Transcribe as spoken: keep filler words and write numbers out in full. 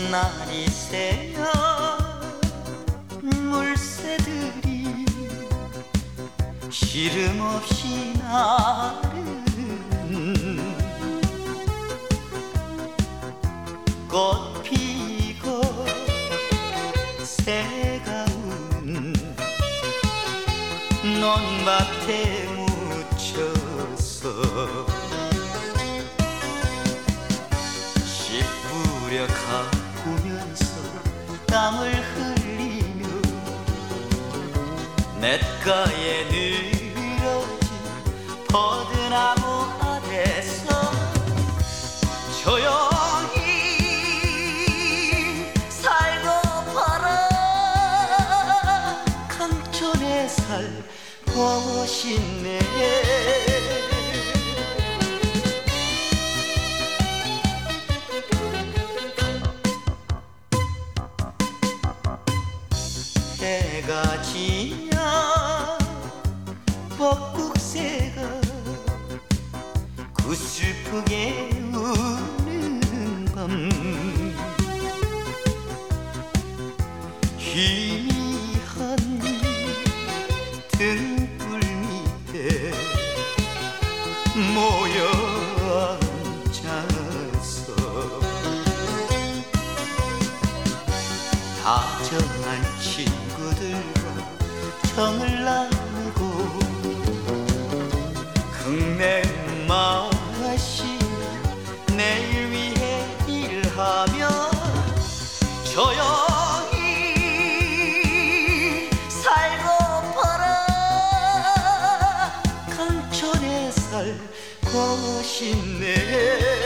날이 새면 물새들이 시름없이 나르는 꽃 피고 새가 우는 논밭에 묻혀서 씨 뿌려 가꾸면서 땀을 흘리며 냇가에 늘어진 버드나무 아래서 조용히 살고파라. 강촌에 살고 싶네. 해가 지냐 벚국새가 구슬프게 우는 밤 희미한 등불 밑에 모여 앉아서 다정한 친구들과 정을 나누고 극내 마시며 내일 위해 일하며 조용히 살고파라. 강촌에 살고 싶네.